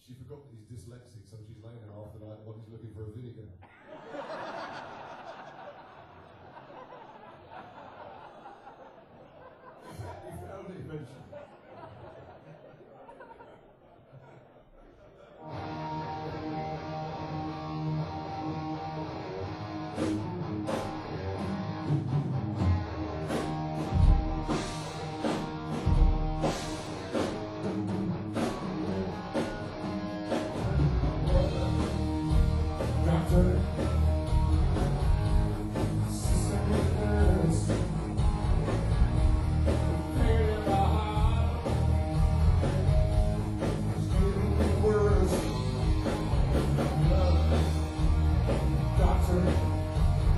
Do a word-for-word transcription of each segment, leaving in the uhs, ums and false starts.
she forgot that he's dyslexic, so she's laying there half the night while he's looking for a vinegar. He found it eventually. Doctor, sisters, pain in my heart, it's getting worse. Doctor,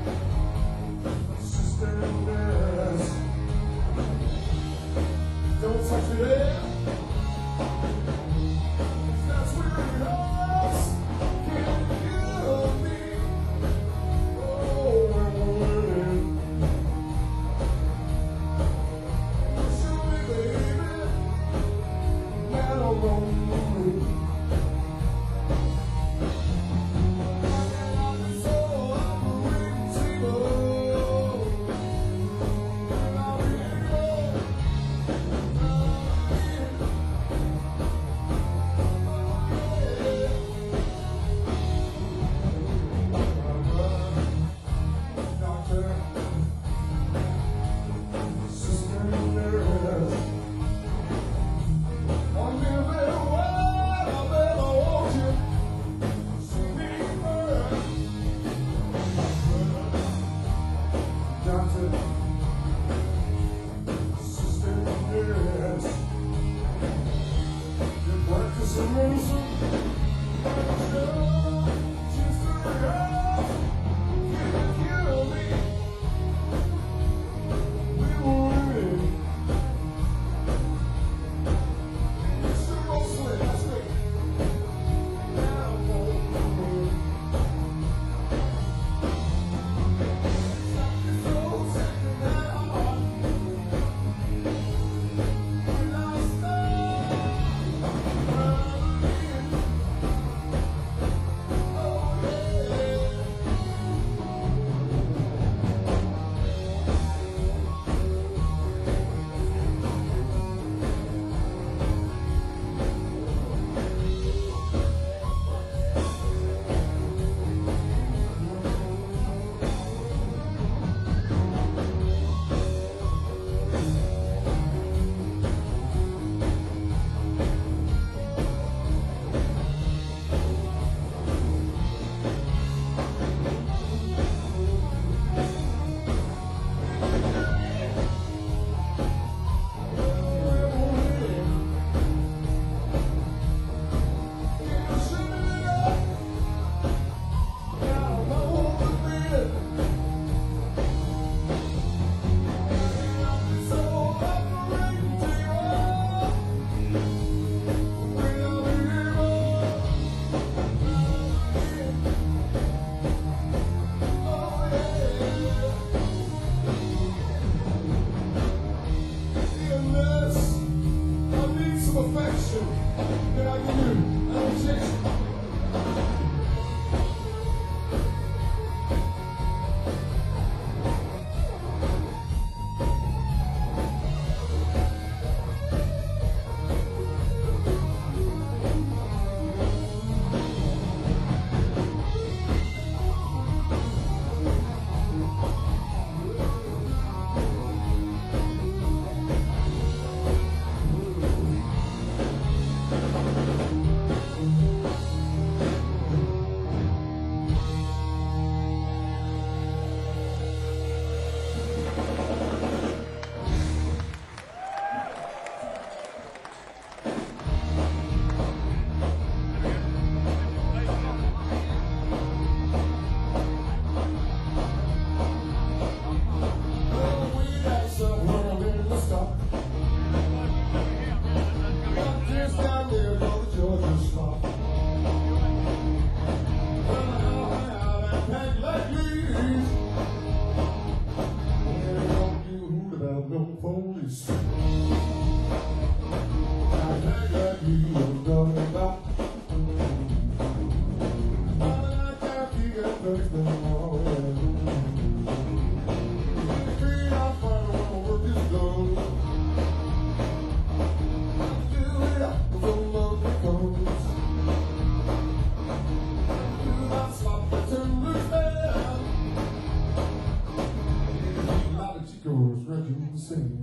Sing.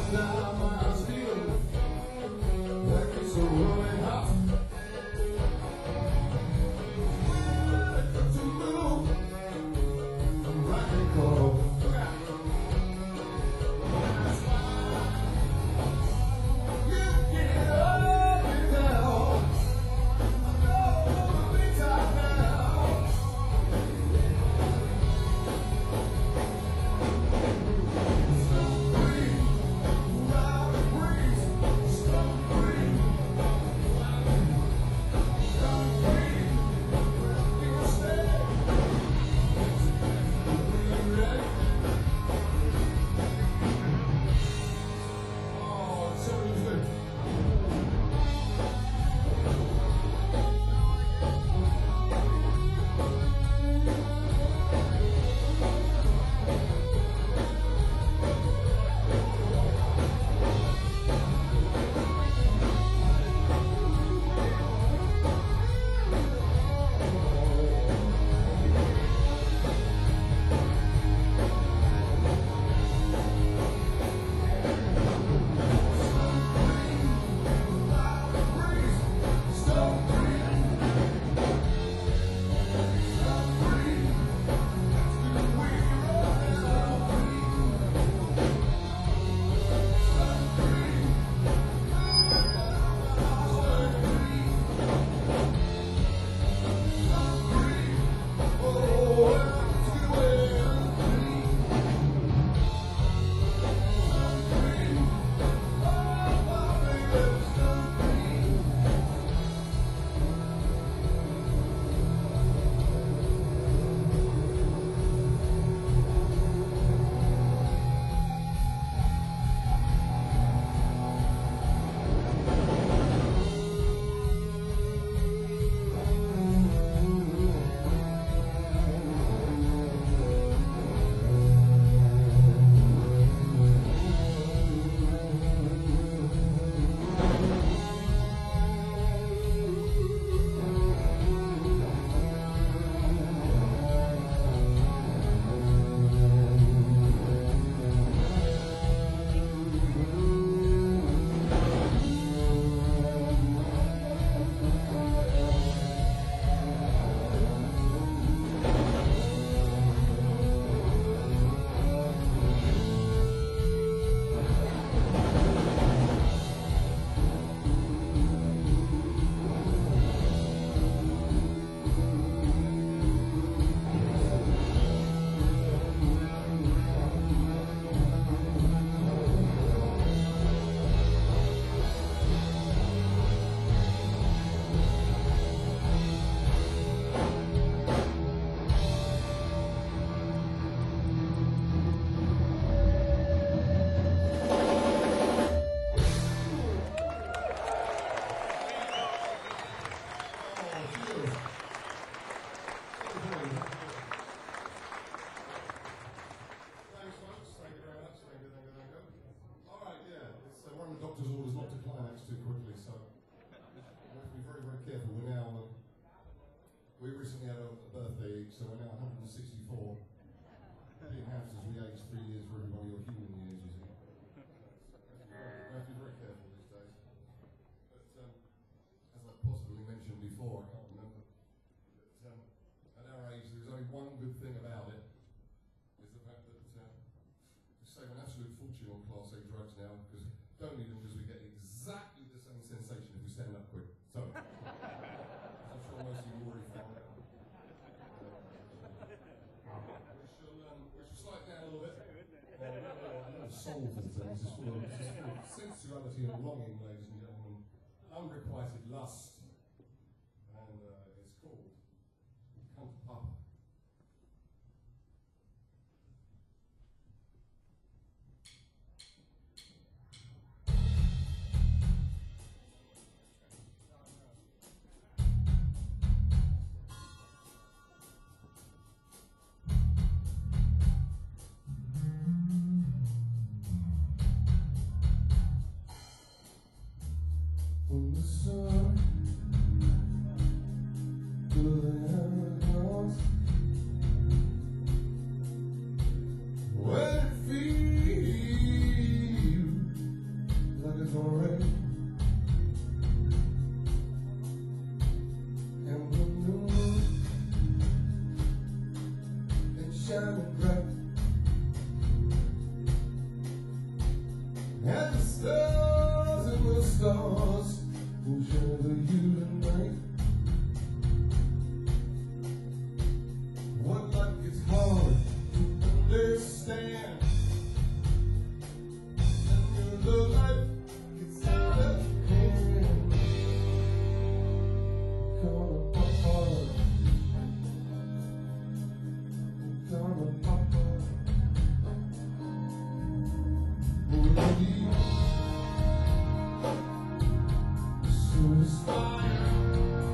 soulful things. It's full of, it's full of sensuality and longing, ladies and gentlemen. Unrequited lust. And uh, it's called Come to Papa. When the sun goes, when it feels drizzle rain. And the moon is shining bright. And the stars and the stars will shelter you tonight. One life gets hard to understand, and the life gets out of hand. Gonna pop hard, gonna pop hard. Will you soon as fire?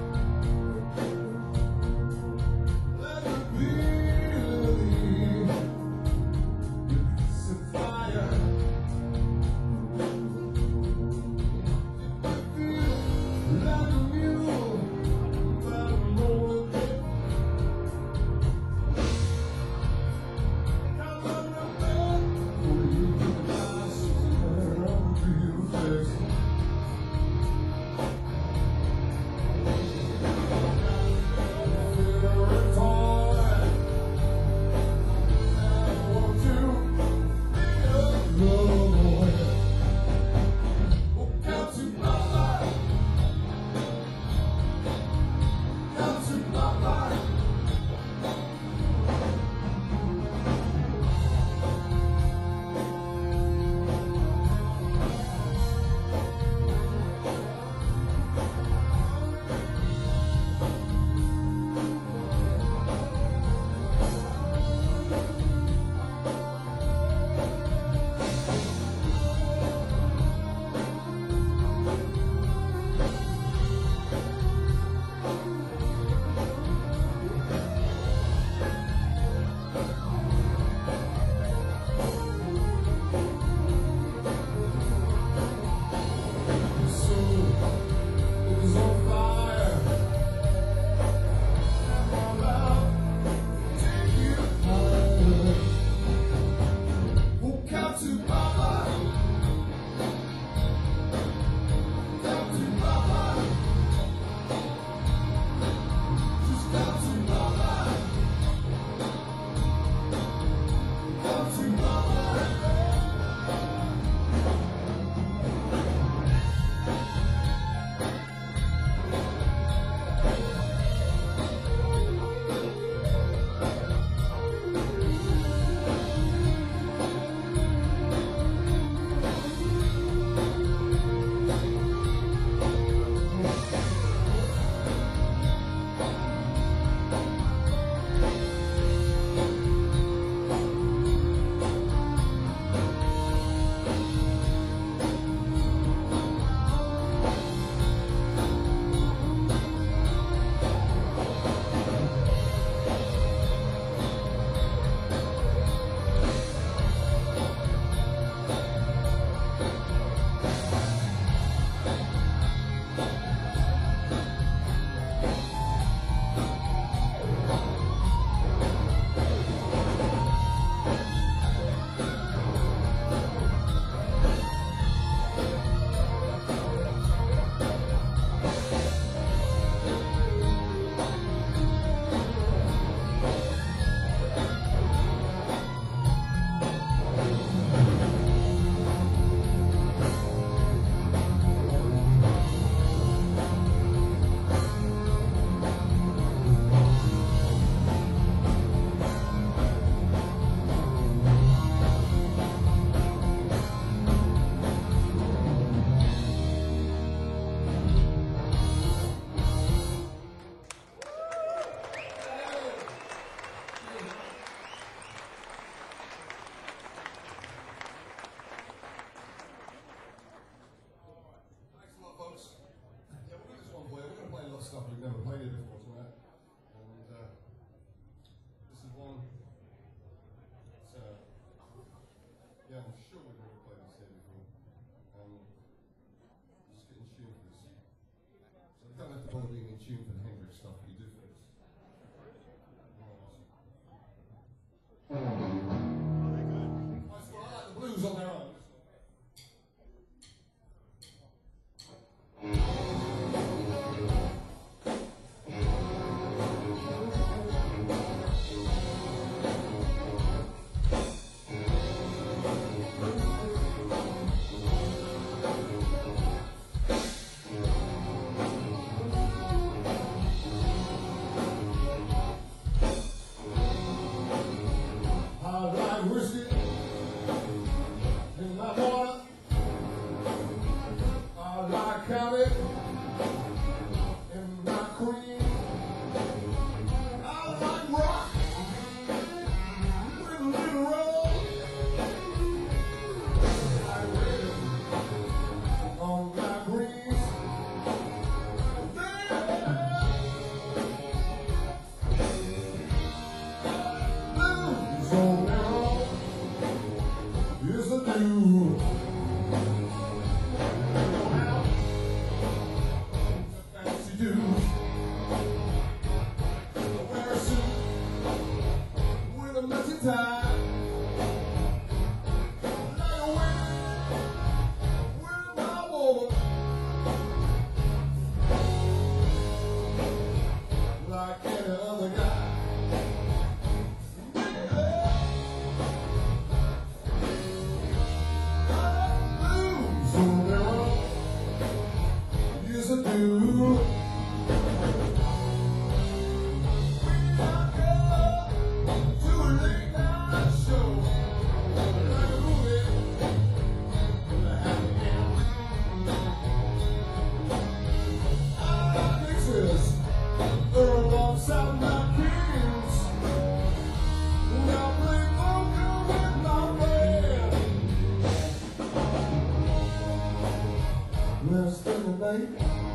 Last thing tonight,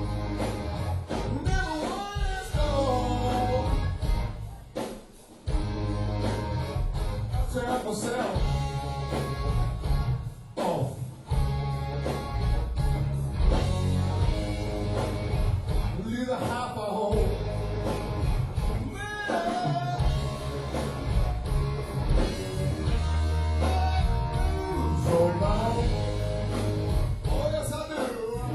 never want to go. I tell myself off. Leave the half at home. So now, oh yes I do.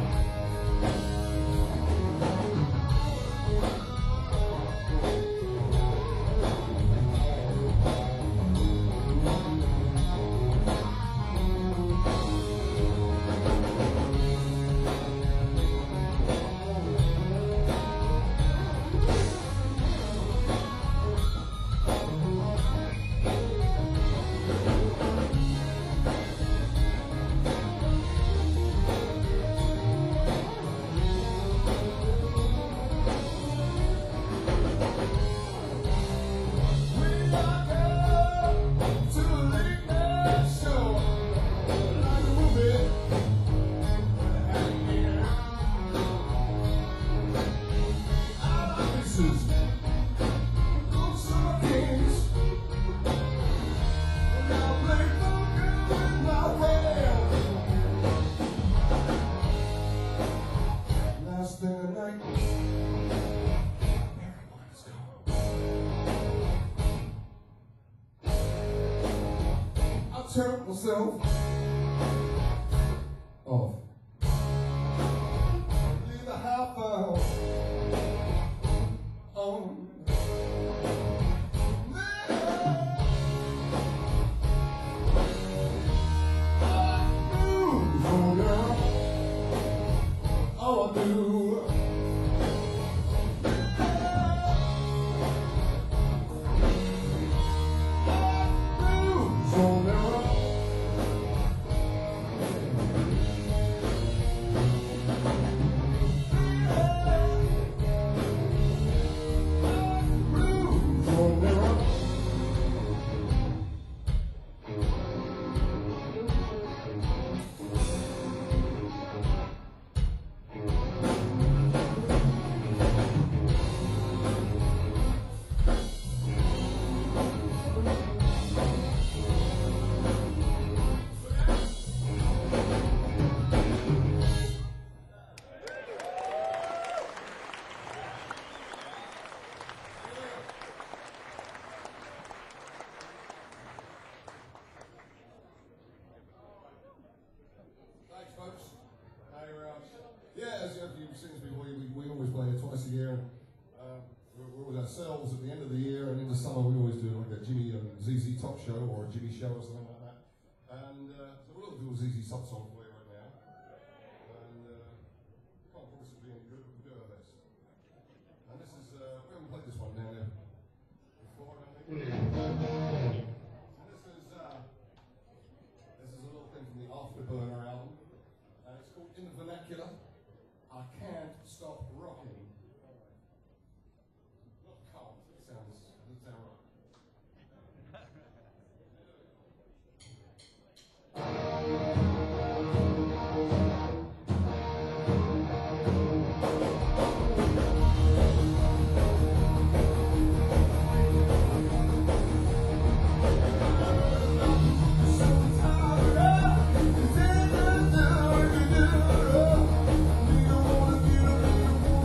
Turn myself off. Leave the half out on. Oh, I do. So now yeah, as you've seen us before, we, we always play it twice a year. Uh, we're, we're with ourselves at the end of the year, and in the summer we always do like a Jimmy and Z Z Top show or a Jimmy show or something like that. And uh, so we'll do a Z Z Top song for you right now. And uh, can't promise it'll be any good, but we'll do our best. And this is, uh, we haven't played this one down there before, I don't think. And this is, uh, this is a little thing from the Afterburner album. Uh, it's called In the Vernacular. I Can't Stop Rocking. Not can't, it sounds, it doesn't sound right. You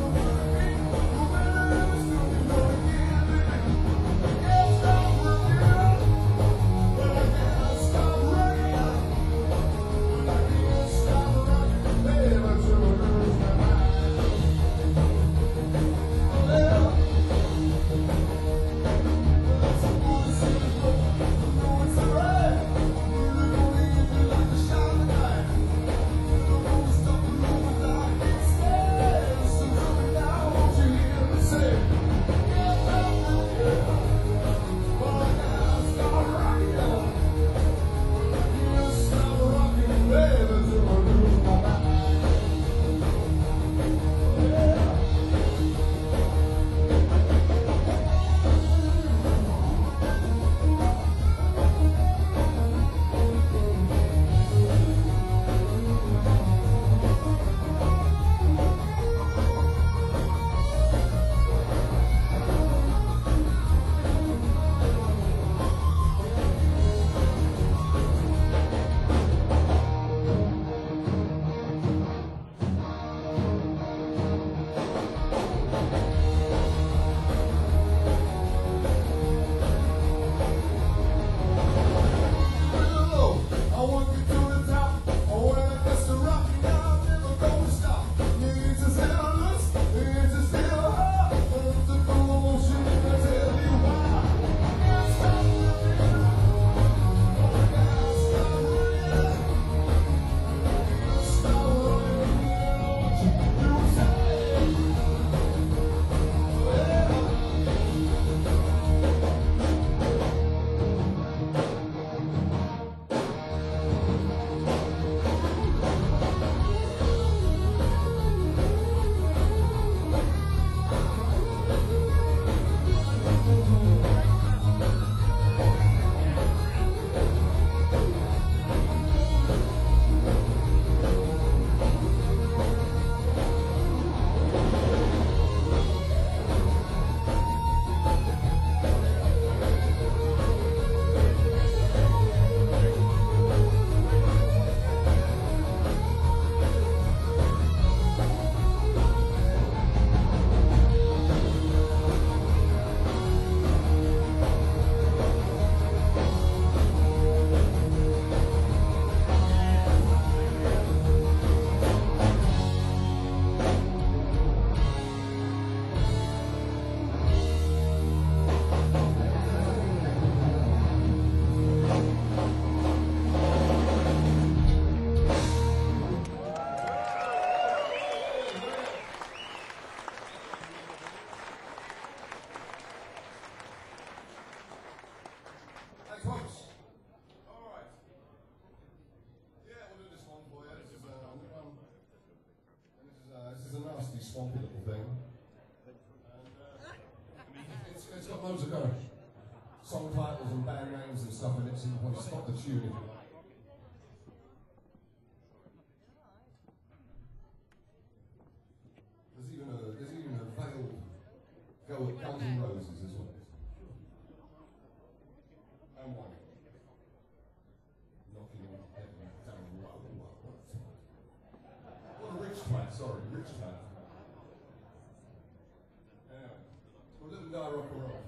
grassy, swampy little thing. And, uh, it's, it's got loads of kind of song titles and band names and stuff in it, so you can probably stop the tune if you like. There's even a, there's even a veiled go at Guns N' Roses as well. And one. Knocking on heaven down low. What a rich twat, sorry, rich twat. Anyway, we'll let them die rock and roll.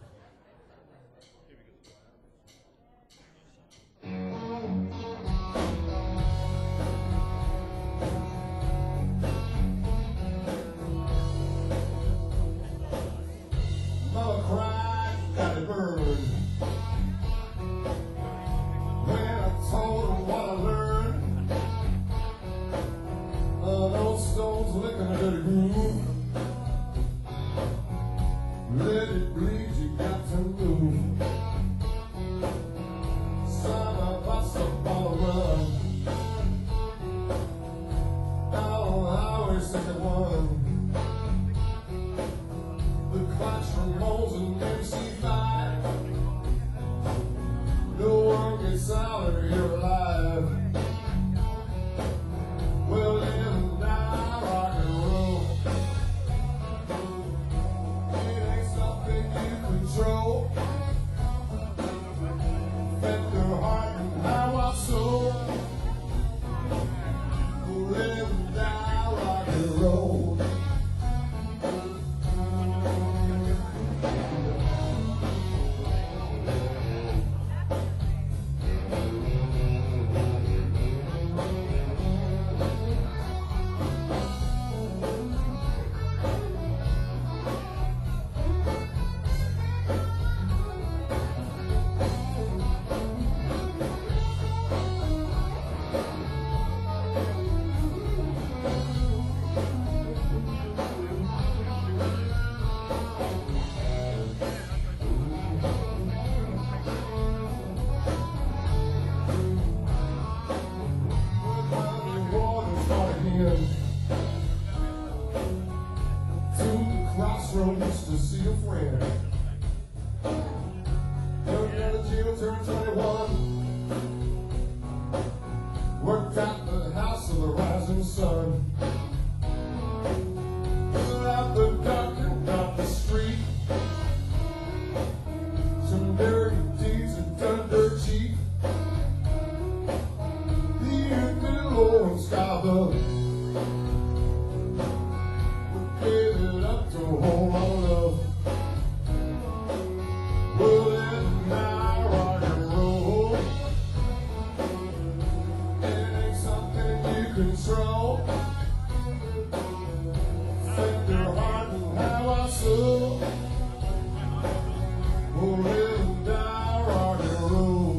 Mama cried, got it burned. When I told her what I learned, uh, those stones licking a dirty groove. Let it bleed, you got to move. Son of us up on the run. Down Highway sixty-one. The clash from Moles and M C five. No one gets out of here alive. We'll live and die, rock and roll. It ain't something you control. Fed your heart and how I soul. We'll live and die, rock and roll. Crossroads to see a friend. Young Nana Jill turned twenty-one. Worked out the house of the rising sun. Put out the dark and out the street. Some dirty deeds and done dirt cheap. The youth been low and sky above. Give it up to a whole lot of love. We'll live and die, rock and roll. It ain't something you control. Set your heart and have our soul. We'll live and die, rock and roll.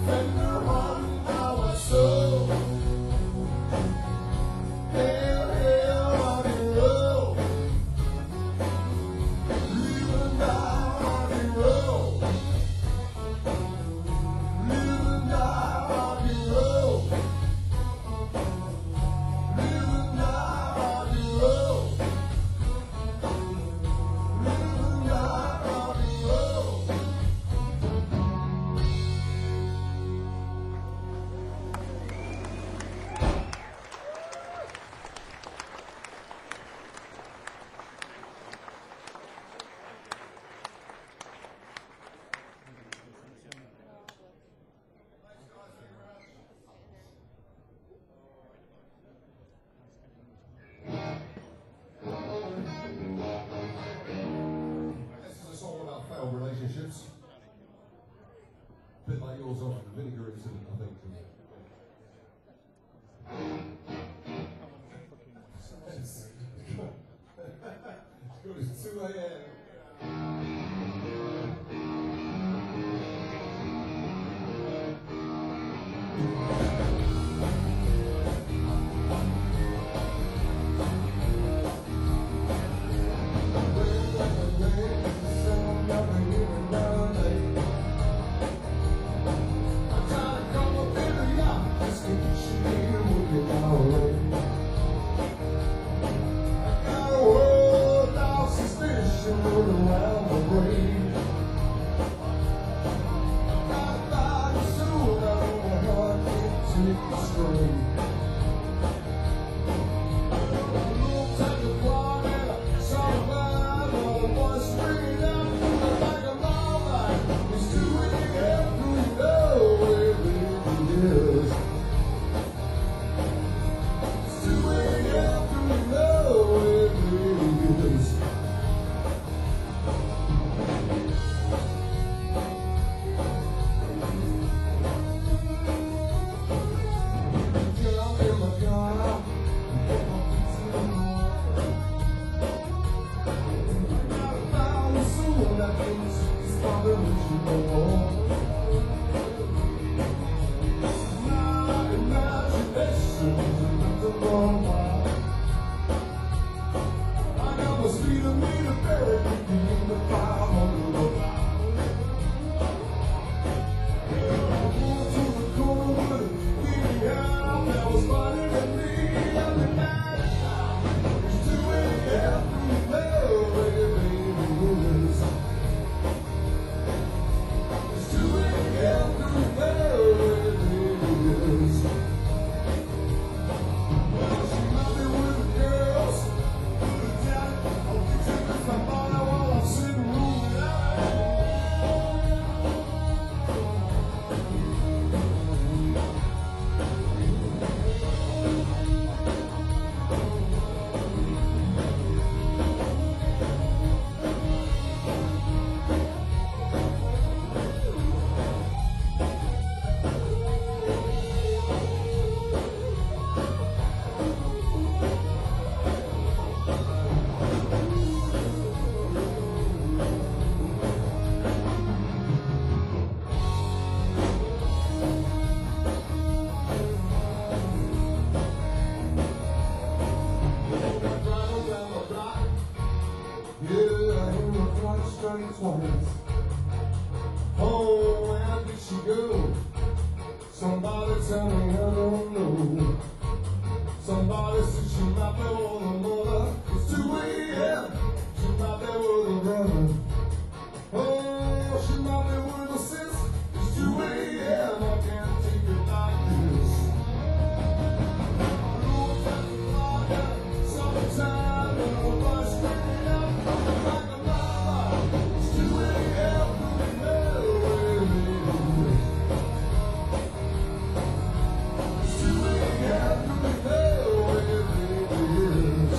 Relationships. A bit like yours after the vinegar incident, I think. It's good, it's two A M Oh, where did she go? Somebody tell me, I don't know. Somebody said she might be with a mother. It's two A M She might be with a brother. Oh, she might be with a sis. It's two A M I can't take it like this. Summertime and the bus straight up like a mama. It's two A M It's two A M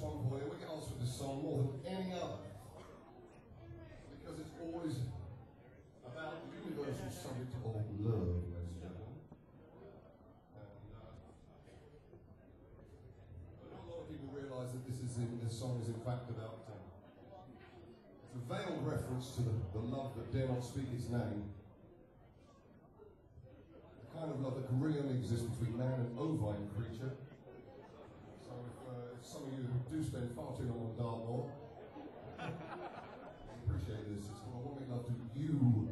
song for you. We get answered this song more than any other because it's always about the universal subject of love, ladies and gentlemen. And uh, not a lot of people realise that this is in, this song is in fact about uh, it's a veiled reference to the, the love that dare not speak its name. The kind of love that can really only exist between man and ovine creature. So if, uh, if some of you do spend far too long on Dartmoor, I appreciate this. It's called I Want to Make Love to You.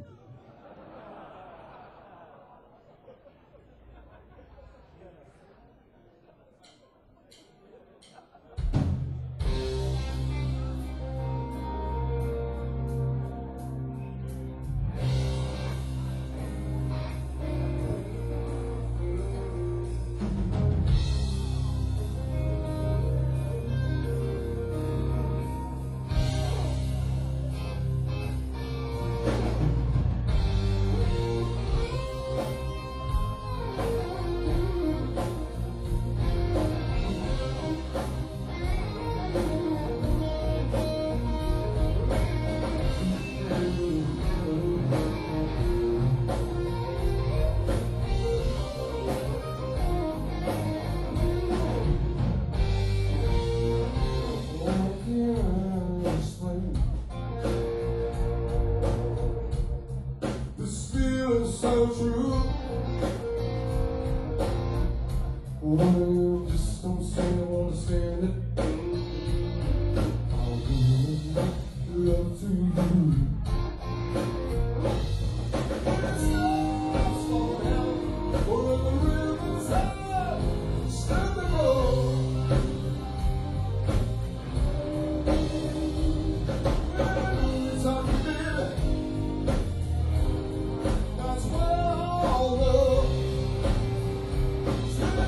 So true. Well, you just don't seem to understand it. I'll give love to you. It's not slowing down, or the rivers high, stand the road. It's on the feeling. That's where all love should go.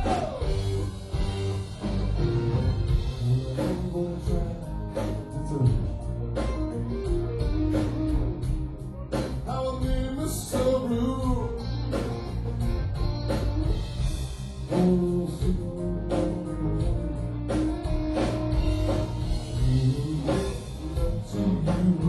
I'm gonna try to tell you how I made me so blue. Oh, see, love to you.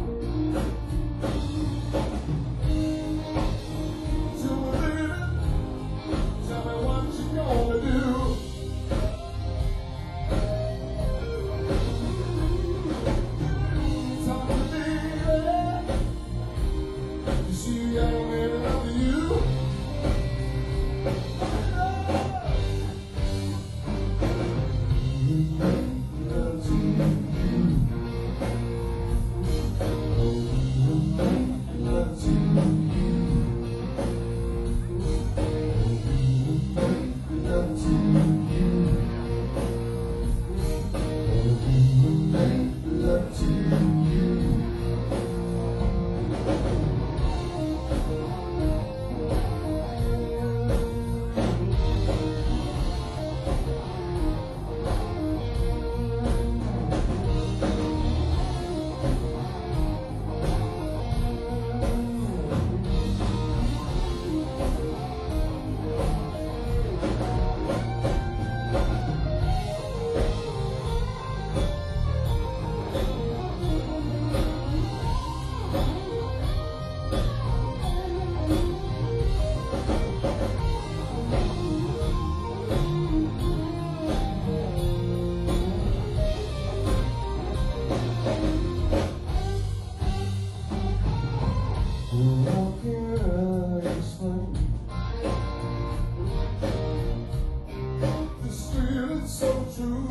So true.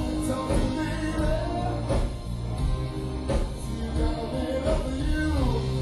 You.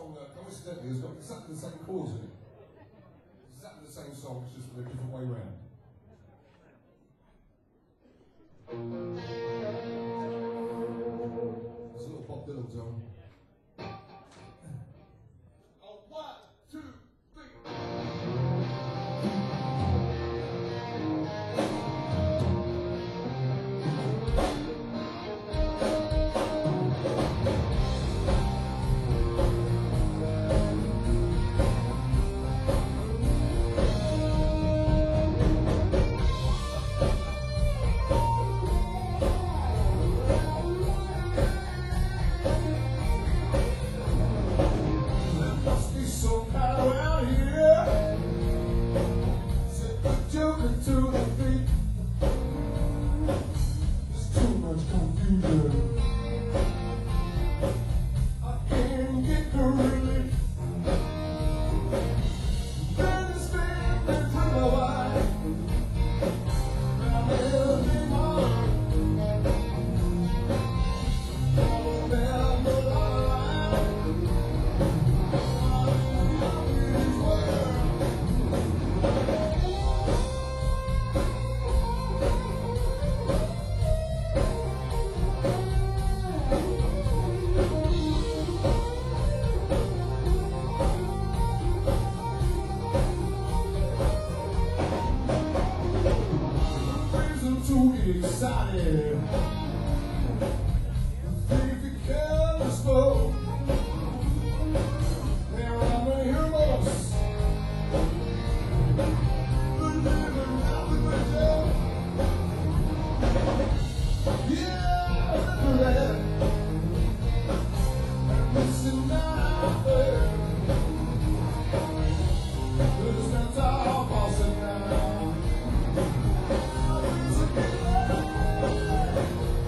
song that coincidentally has got exactly the same chords in it. Exactly the same song, it's just a different way round. It's a little Bob Dylan song. Oh, one, two, three. Excited. Think the colors flow. There are many heroes. But living out the window. Yeah, the red. And listen now, babe. There's no time passing now.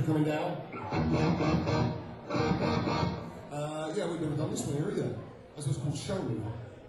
coming down. Uh, yeah, we've never done this one here either. This one's called Show Me.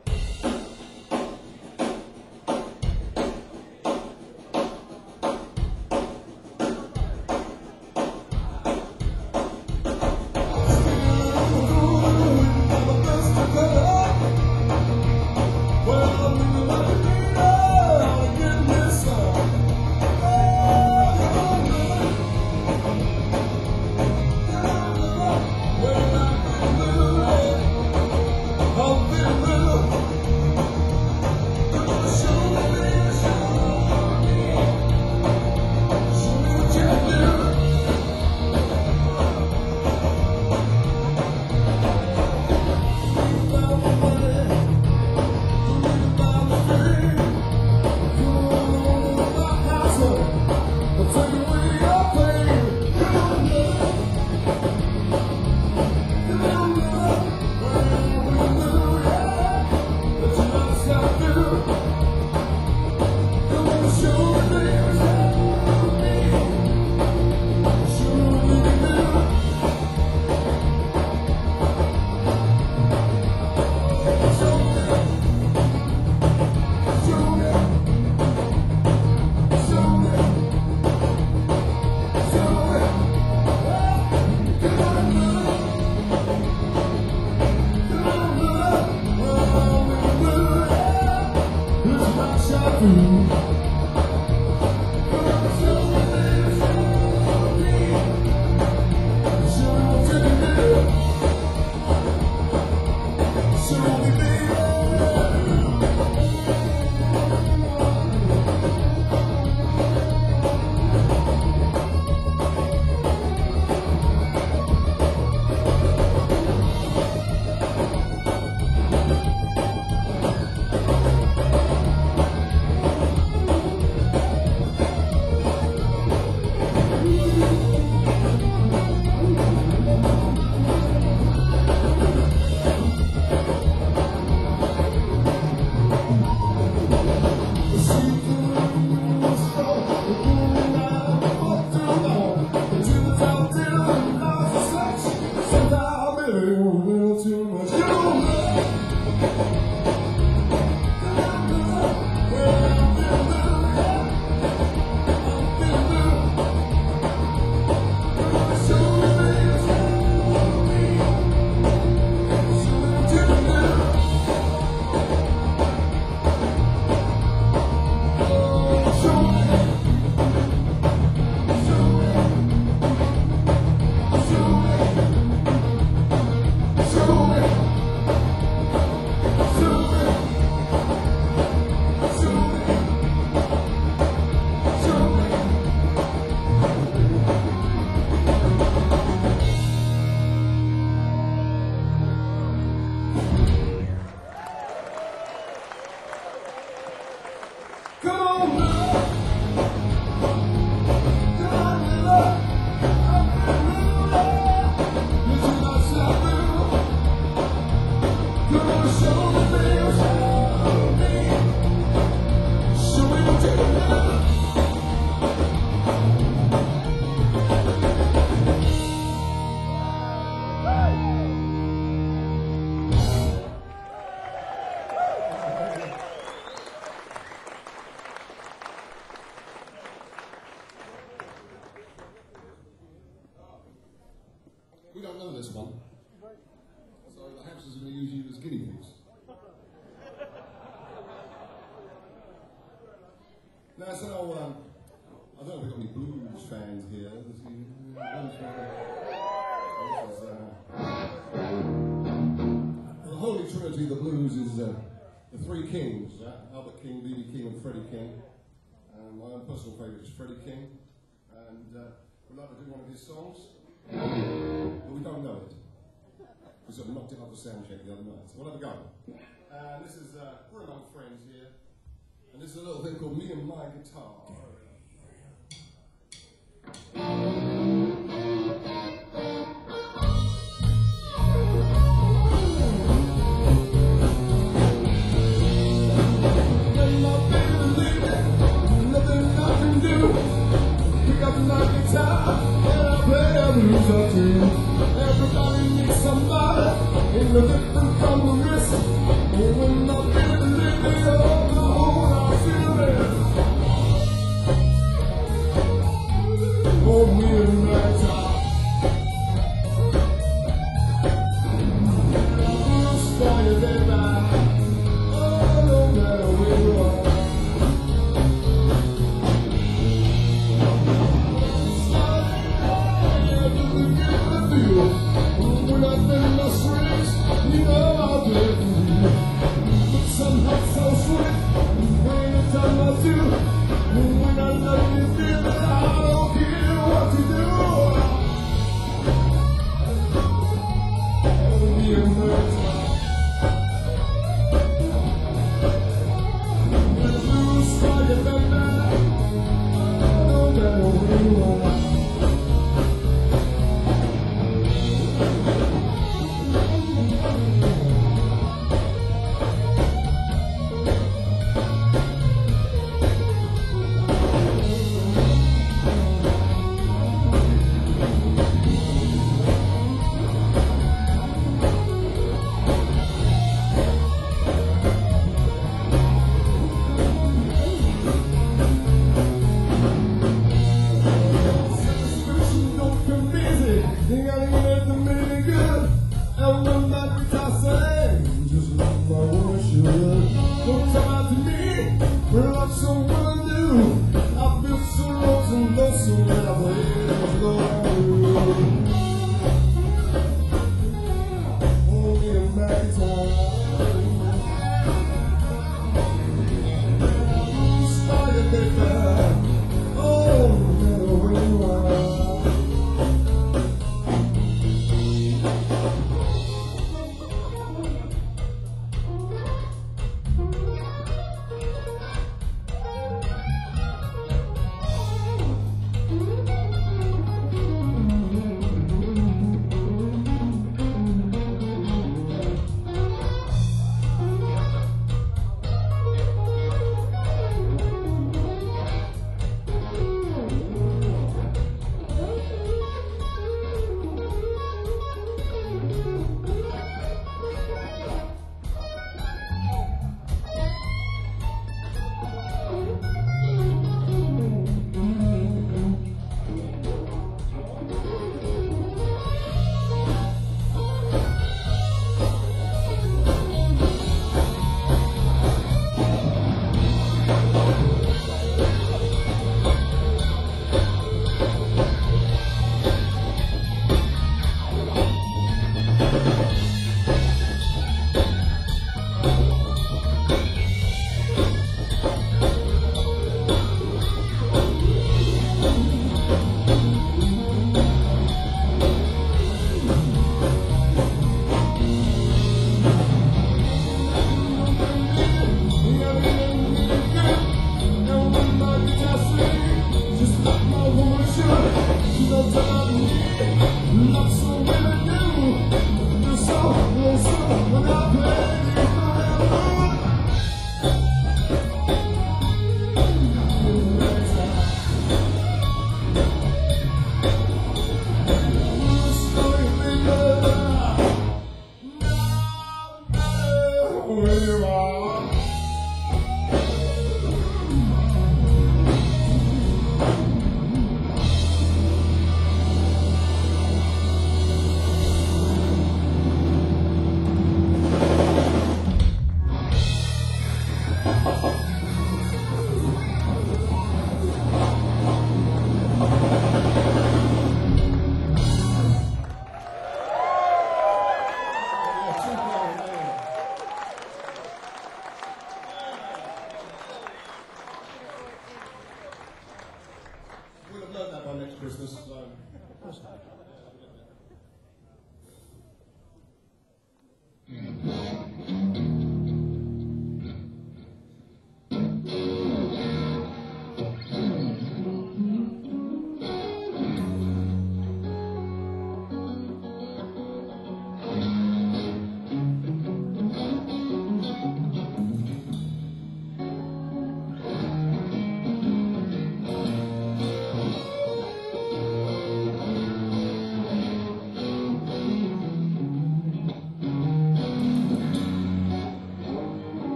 We don't know this one, so the hamsters are going to use you as guinea pigs. Now, so, um, I don't know if we've got any blues fans here. There's any blues fans. This is, uh, the Holy Trinity of the blues is uh, the three kings, uh, Albert King, B B King and Freddie King. And my own personal favourite is Freddie King. And uh, we'd like to do one of his songs. But we don't know it. We sort of knocked it off the sound check the other night. So we'll have a go. And this is, uh, we're among friends here. And this is a little thing called Me and My Guitar. Nothing I can do. Pick up my guitar and I play. dreams are true. Everybody needs somebody in the different from the rest. And when I'm feeling it, oh, the whole I'm feeling. Oh, me and my time. We'll spoil it back. Oh, no matter where you are. When I feel my strings, you know I'll do it for you. But somehow so sweet, anytime I do. When I love you, feel that I don't care what you do. Oh, me and my time. When the blues fire, baby, no matter where you are.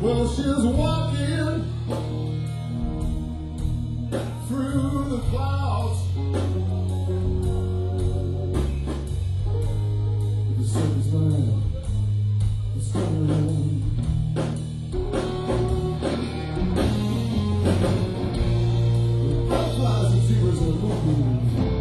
Well, she's walking through the clouds. The circus line is coming on. The butterflies and zebras are moving.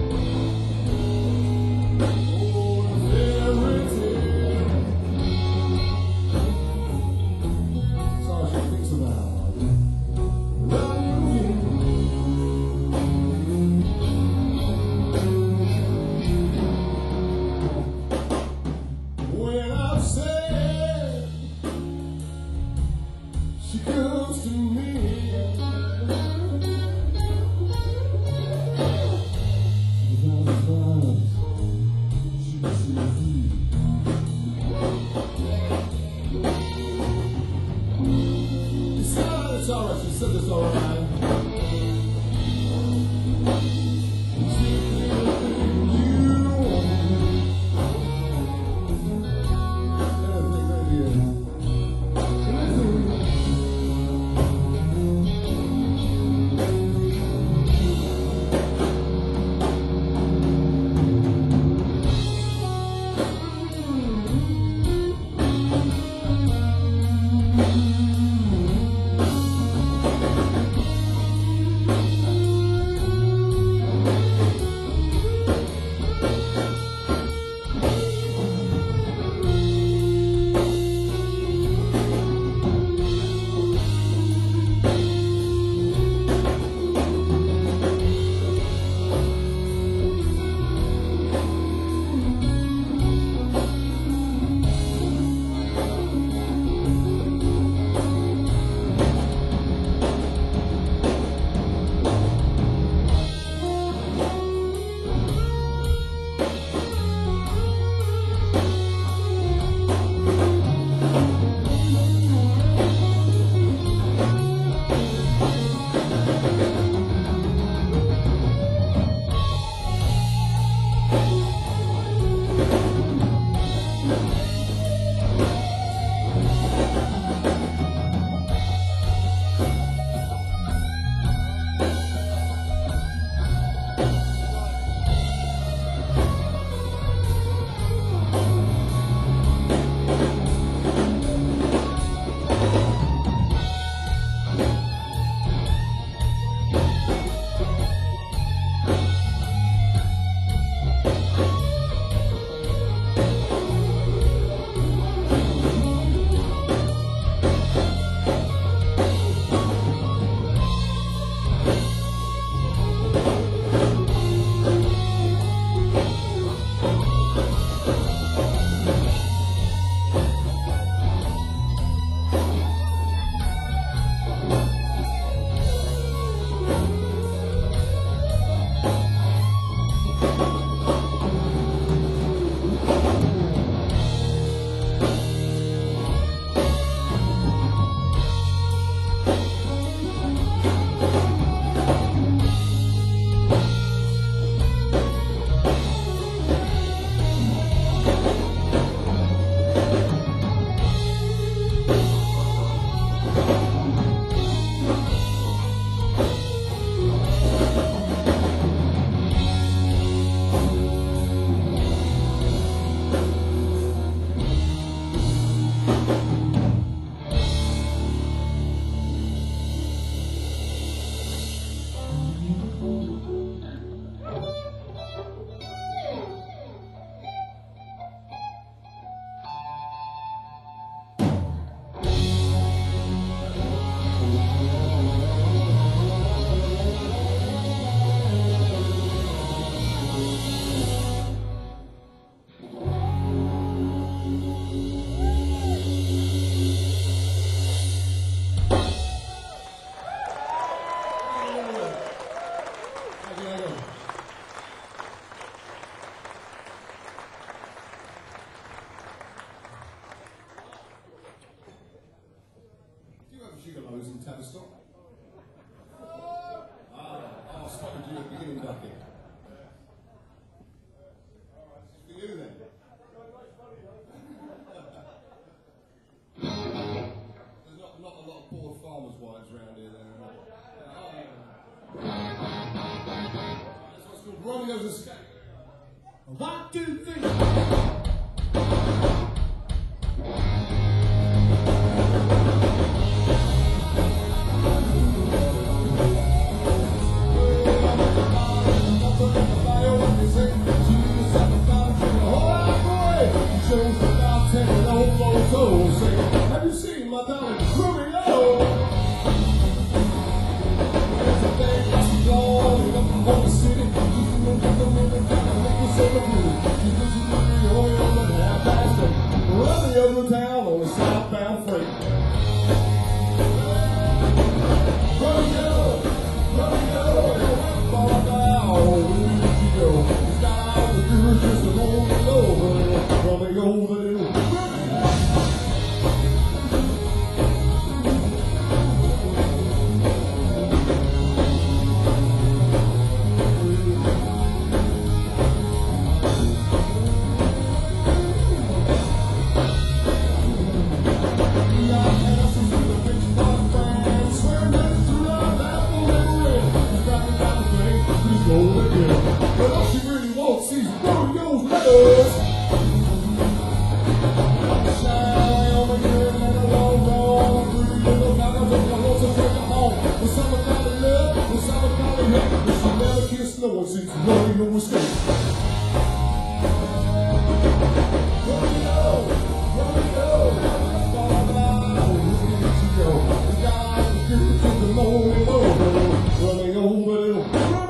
It's alright, she said it's alright. Gigalows in Tavistock. Ah, I'll spotted you at the beginning, Ducky. For you then. There's not, not housewives around here. There. Uh, That's what's called Romeo's Escape. One, two, three. Have you seen my darling Romeo? There's a day she's going up from the city. You can look at the minute, kind of make it so good. You can see Romeo on the half past eight. Running over town on a southbound freight. Romeo, Romeo, fall down, where did you go? It's got all the girls just a rolling over. Romeo, the little no one seems to know no mistake. Romeo, Romeo, fall down, where did you go? We got all the girls to the morning over. Romeo, Romeo.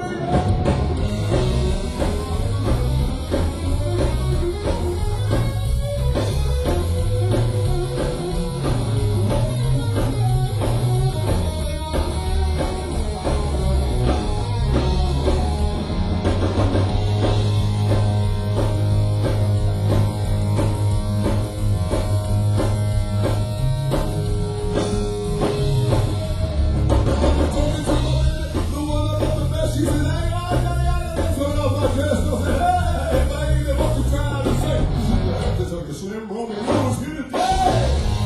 Slim Romeo's here today.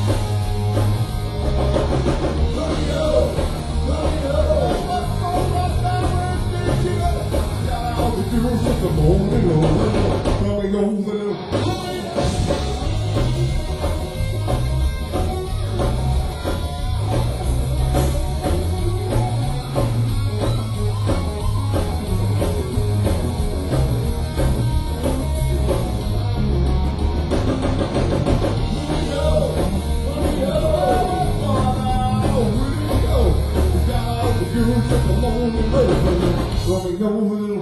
Romeo, Romeo, what's going on now? Where did you go? Got all the girls at the morning over. Romeo, Romeo. Romeo, Romeo.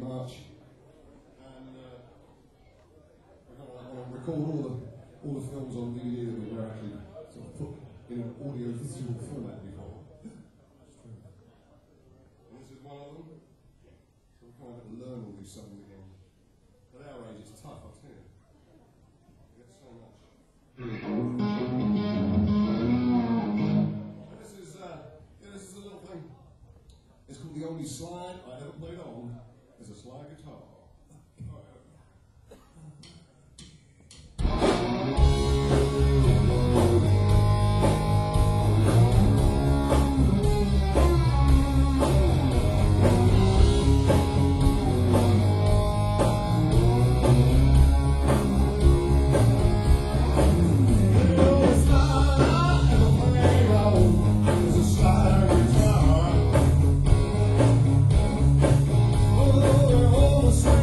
much. And uh, I kind of like want to record all the all the films on D V D that we've never actually sort of put in an audio visual format before. And this is one of them. So we kind of have to learn all these songs again. At our age, it's tough, I'll tell you. You get so much. And this is, uh, yeah, this is a little thing. It's called The Only Slide I Ever Played On is a Slide Guitar. Oh,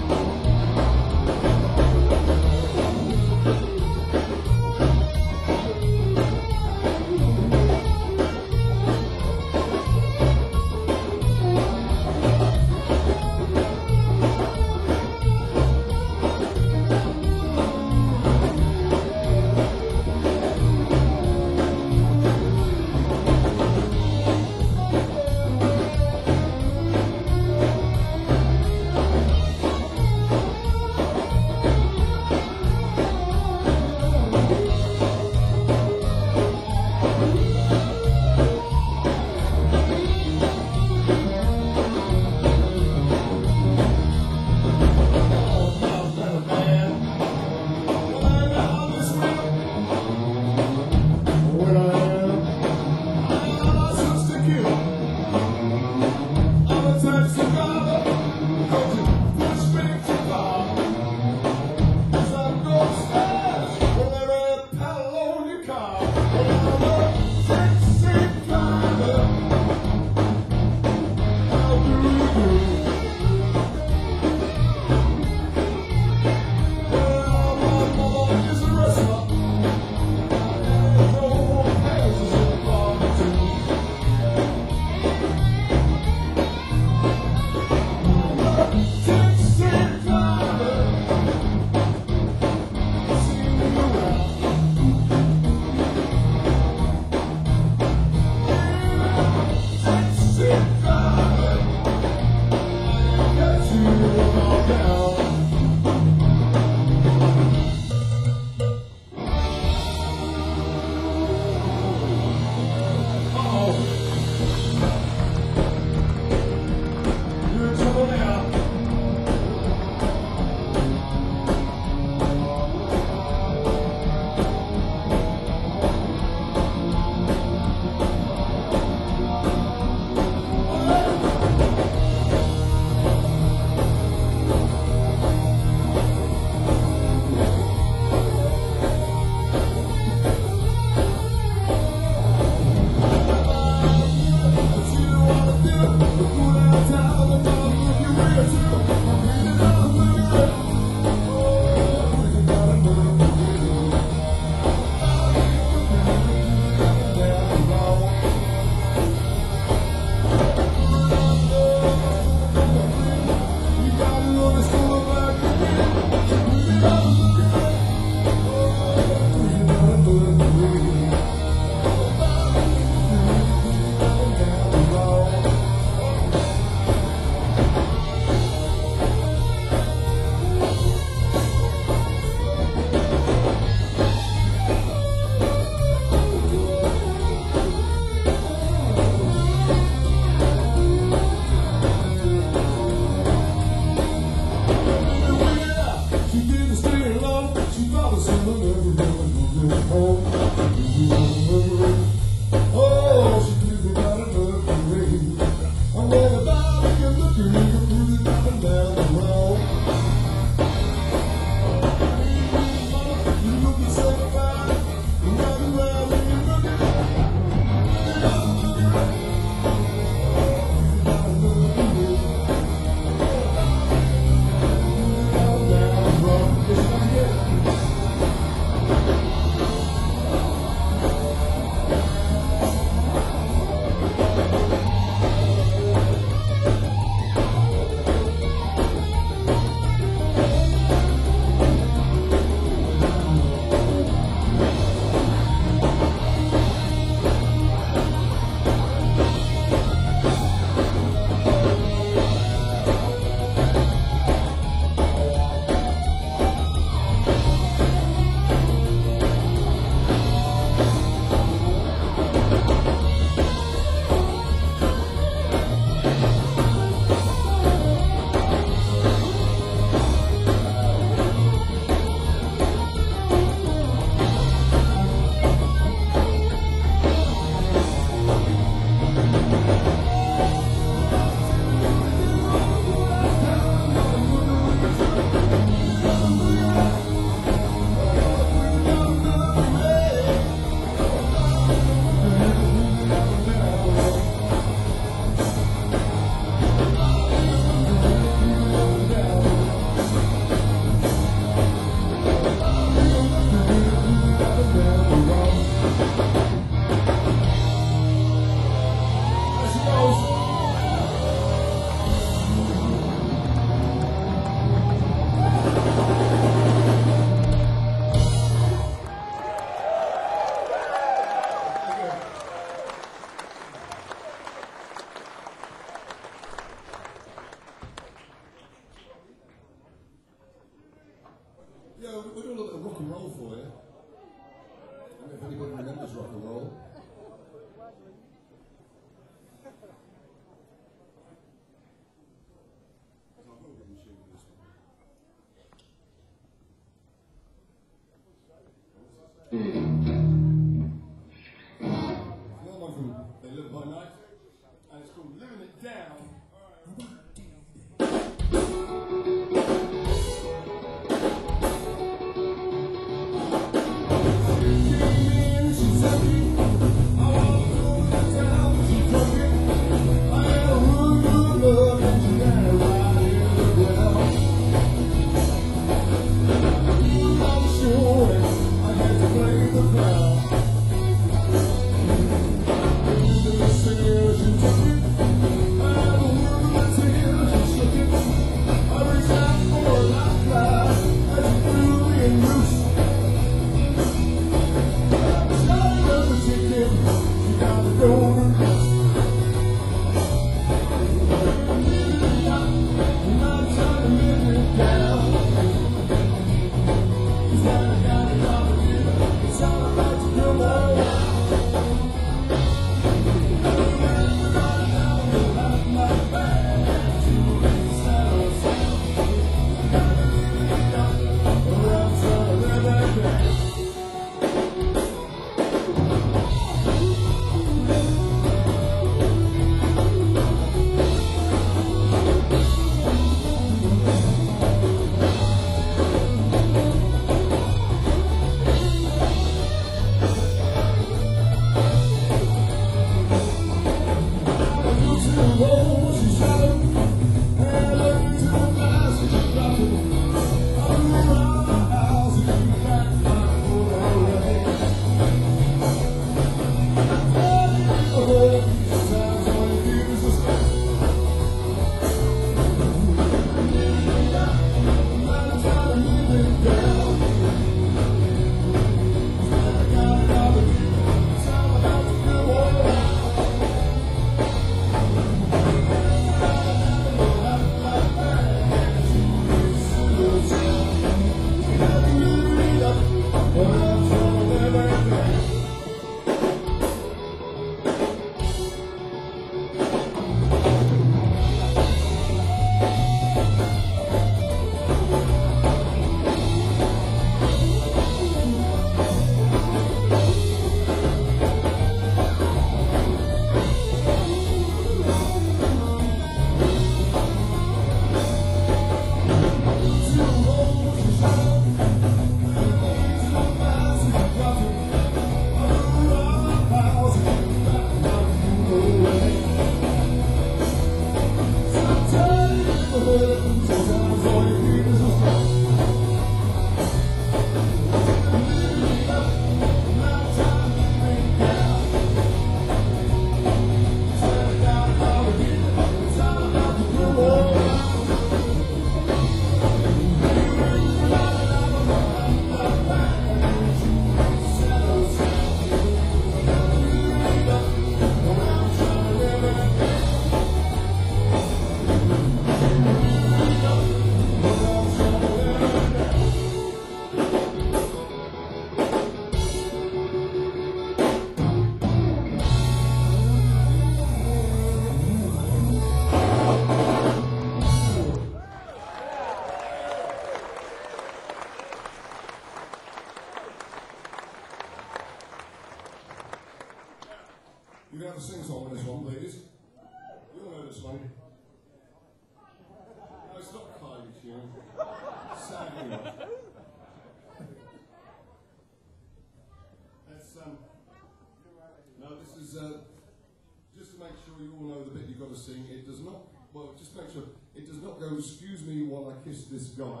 got to sing. It does not, well, just make sure, it does not go, excuse me while I kiss this guy.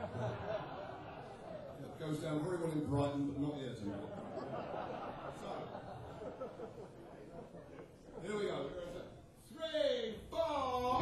It goes down very well in Brighton, but not here tonight. So, here we go. Three, four.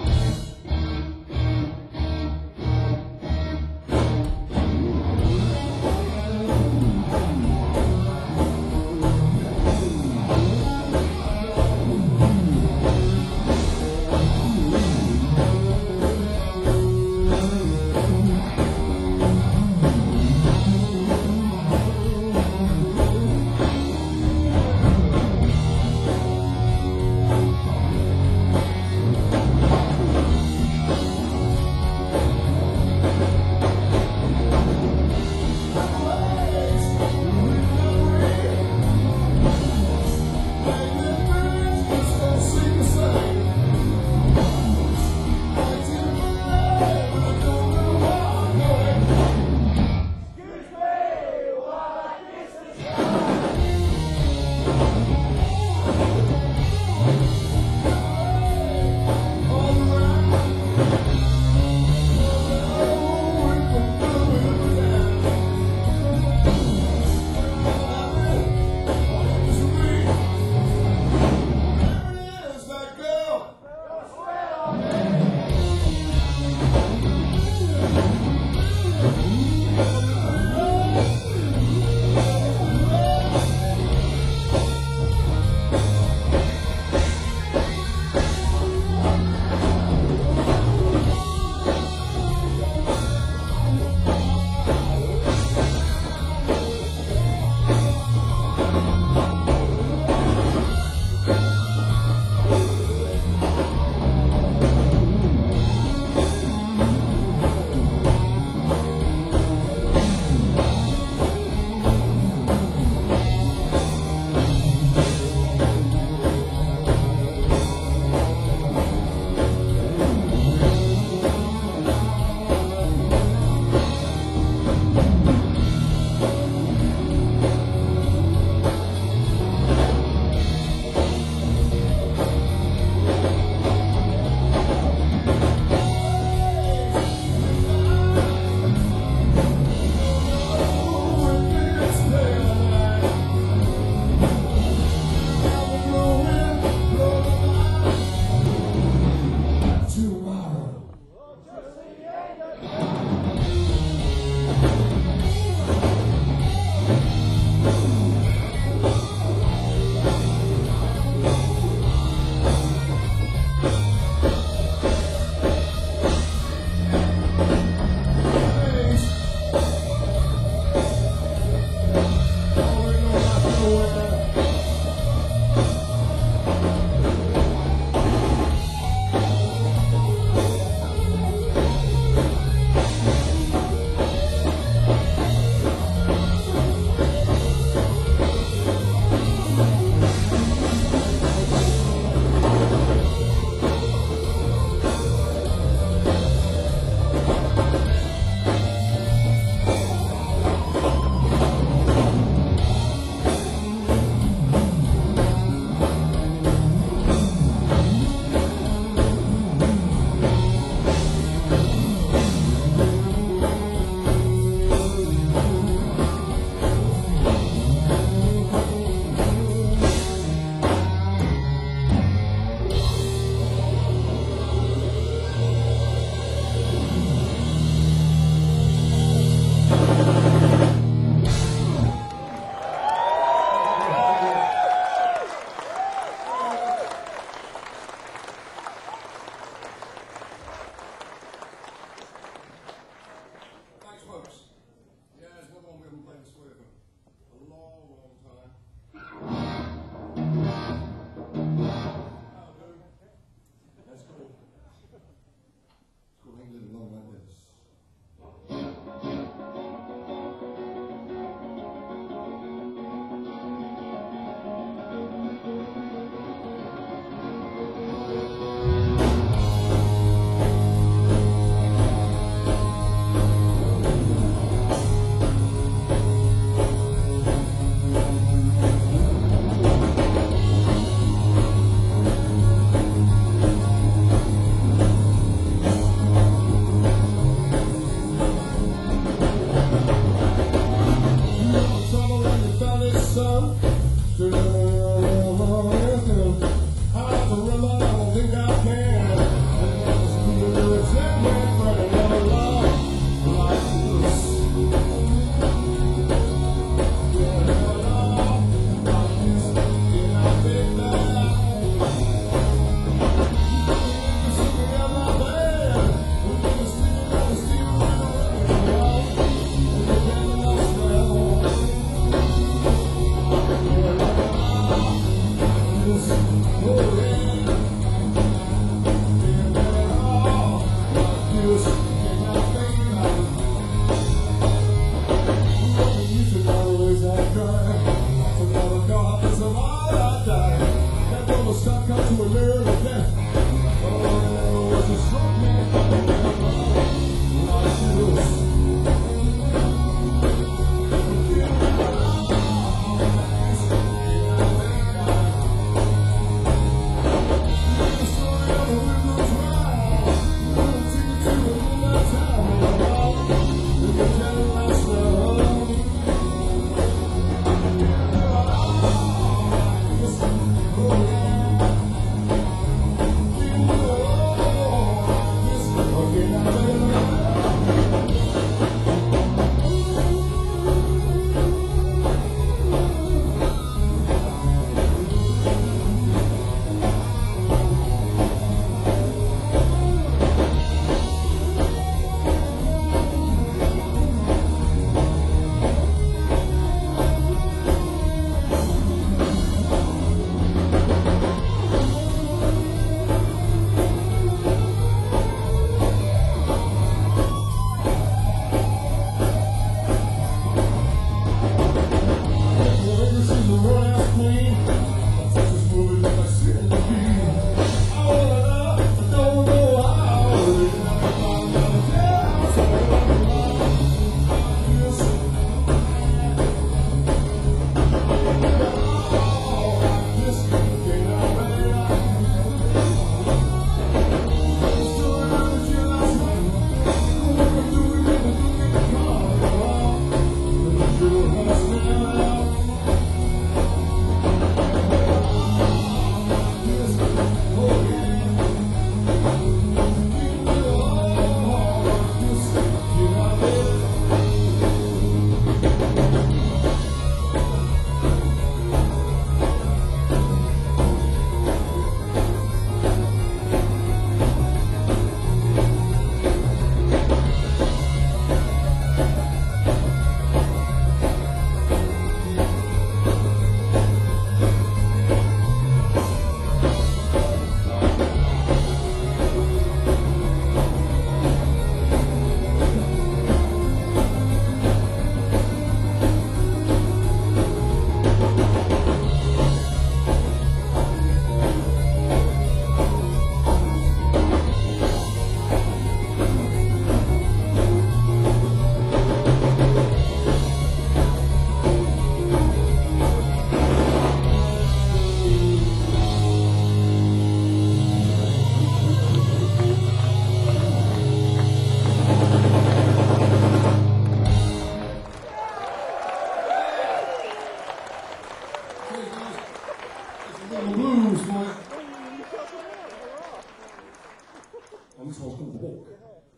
and this one's called The Walk.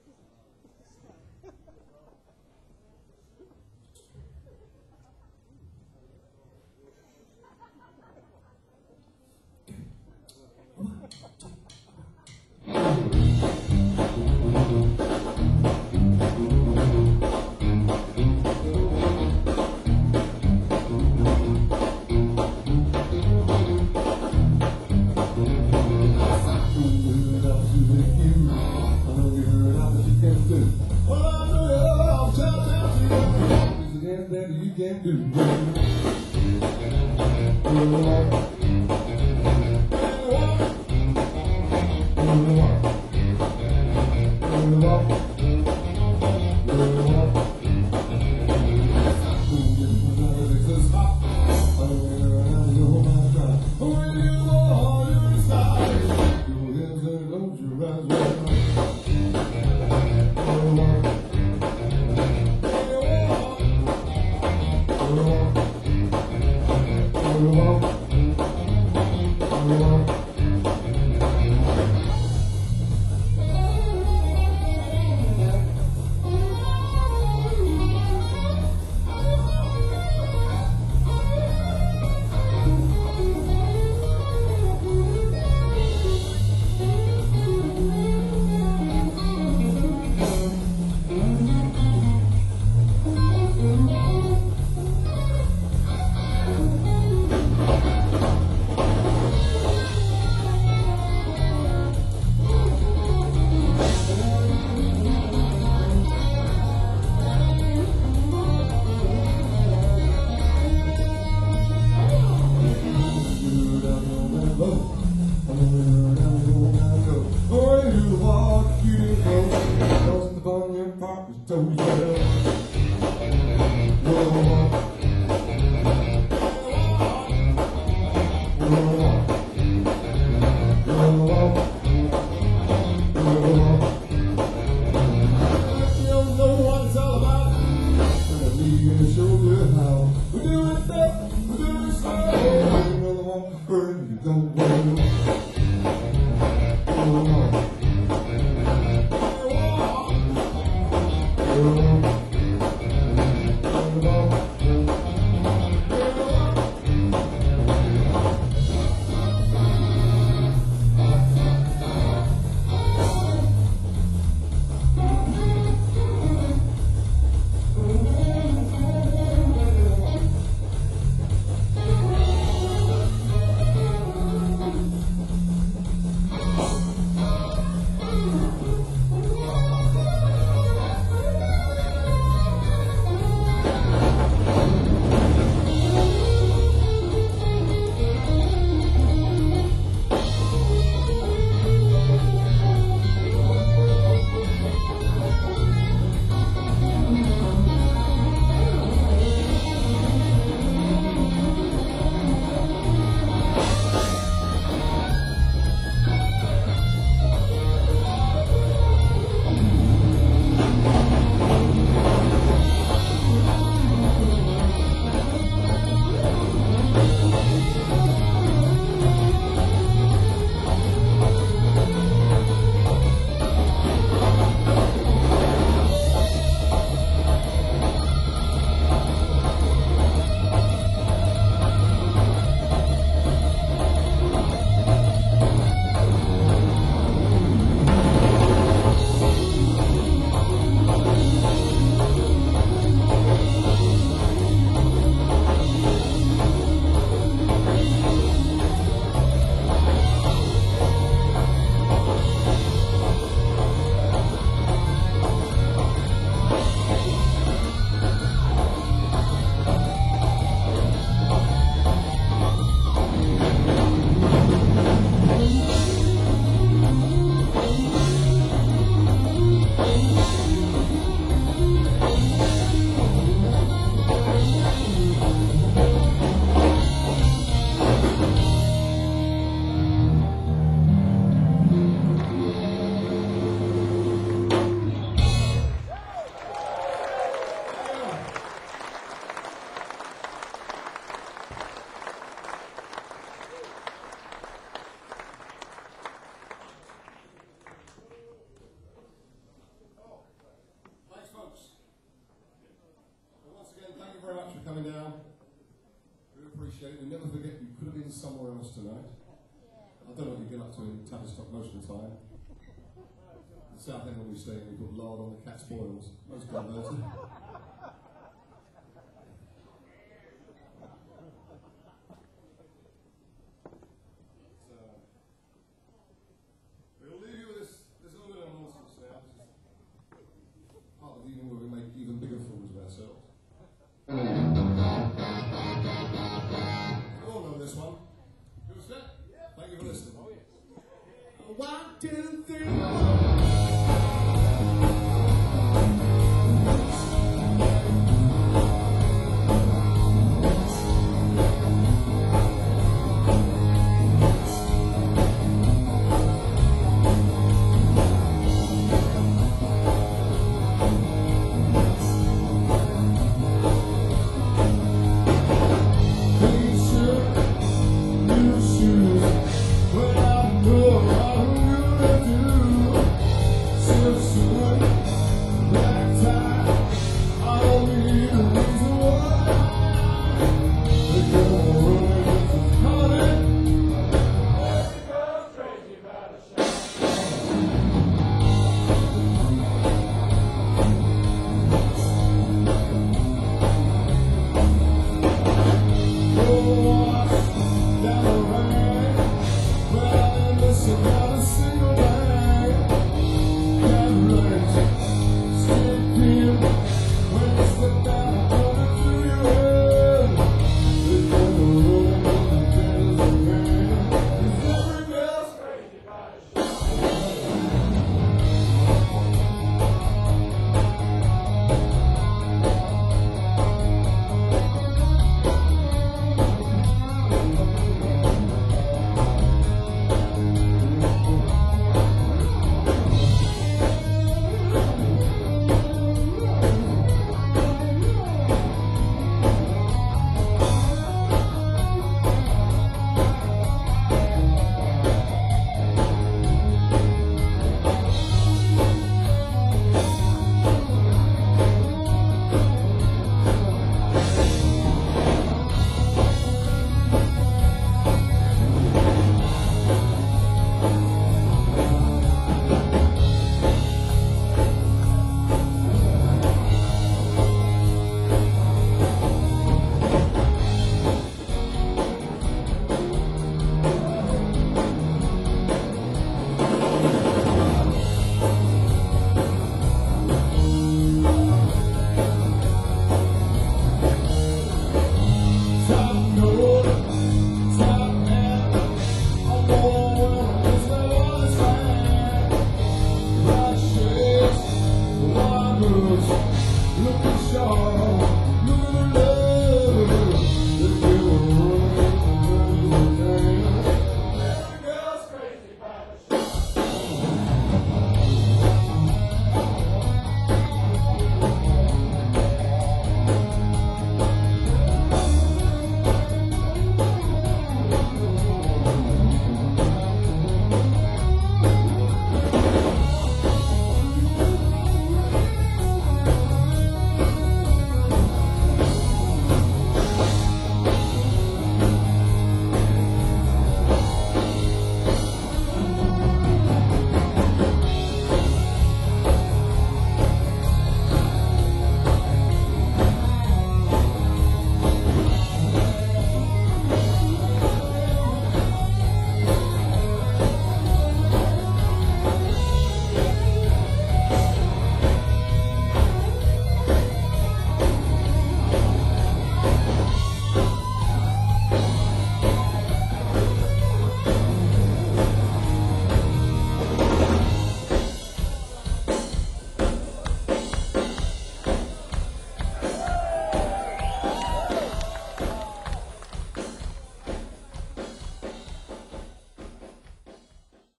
That you can do. staying somewhere else tonight. I don't know what you've been up to in Tavistock most of the time. The South End when we stay, we put lard on the cat's boils. Most converted.